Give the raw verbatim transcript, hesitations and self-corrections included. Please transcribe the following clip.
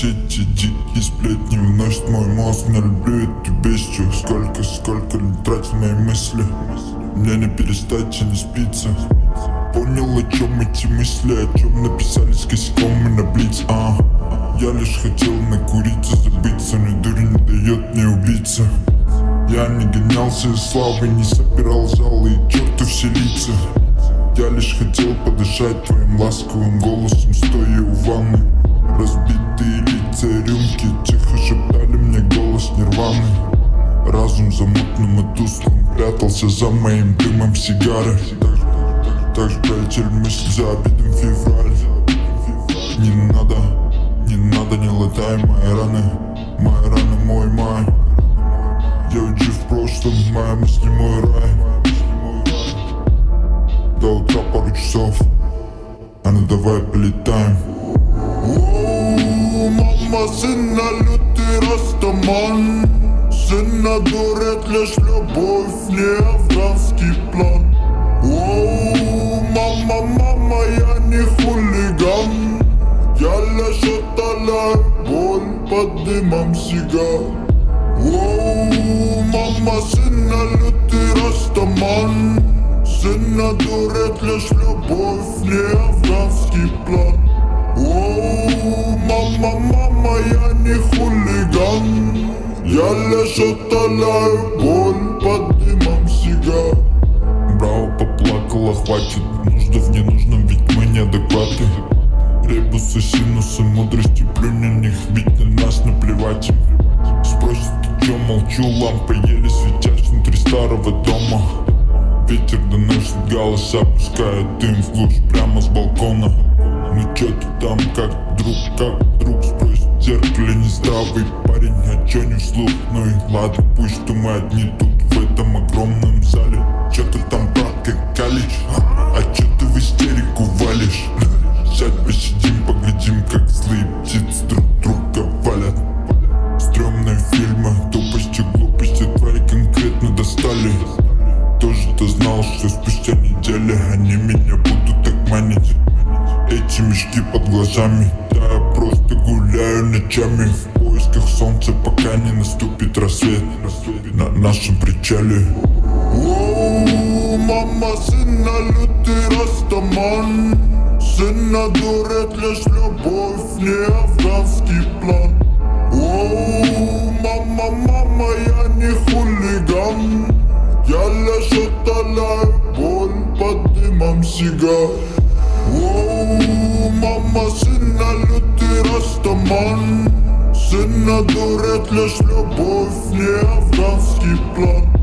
сети, дикие сплетни вносят мой мозг. Не люблю эту бестию. Сколько, сколько лет тратил мои мысли. Мне не перестать и не спится. Понял, о чем эти мысли, о чем написали с косяком и на блиц. а Я лишь хотел накуриться, забыться, но дурь не дает мне убиться. Я не гонялся из славы, не собирал залы и черту все лица. Я лишь хотел подышать твоим ласковым голосом, стоя у ванны. Разбитые лица и рюмки тихо шептали мне голос нирваны. Разум за мутным и тусклым прятался за моим дымом сигары. Так, так же пролетели мысли за обидом февраль. Не надо, не надо, не латай мои раны. Мои раны, мой май. Я уйди в прошлом, моя мысль, мой рай. До утра пару часов, а ну давай полетаем. Оу, мама, сына, лютый растаман. Сына дурит лишь любовь, не афганский план. Оу, мама, мама, я не хулиган. Я лишь утоляю боль под дымом сигар. Оу, мама, сына, лютый растаман. Сына дурит лишь любовь, не афганский план. Оу, мама, мама, я не хулиган. Я лишь утоляю боль под дымом сигар. Браво, поплакала, хватит нужды в ненужном, ведь мы неадекваты. Ребусы, синусы, мудрости, плюнь на них, ведь на нас наплевать им. Спросят, ты чё, молчу, лампы еле светясь внутри старого дома. Ветер доносит голоса, пускает дым в глушь прямо с балкона. Ну чё ты там, как друг, как друг, спросит в зеркале нездравый парень. А чё не вслух, ну и ладно, пусть что мы одни тут в этом огромном зале. Чё ты там прокакалишь, а чё ты в истерику валишь? Сядь, посидим, поглядим, как злые птицы друг друга валят. Стрёмные фильмы, тупости, глупости твои конкретно достали. Тоже-то знал, что спустя недели они меня будут так манить. Эти мешки под глазами, да я просто гуляю ночами в поисках солнца, пока не наступит рассвет на нашем причале. Оу, мама, сына, лютый растаман. Сына дурит лишь любовь, не афганский план. Оу, мама, мама, я не хулиган. Я лишь утоляю боль под дымом сигар. Оу, мама, сына, лютый растаман. Сына дурит лишь любовь, не афганский план.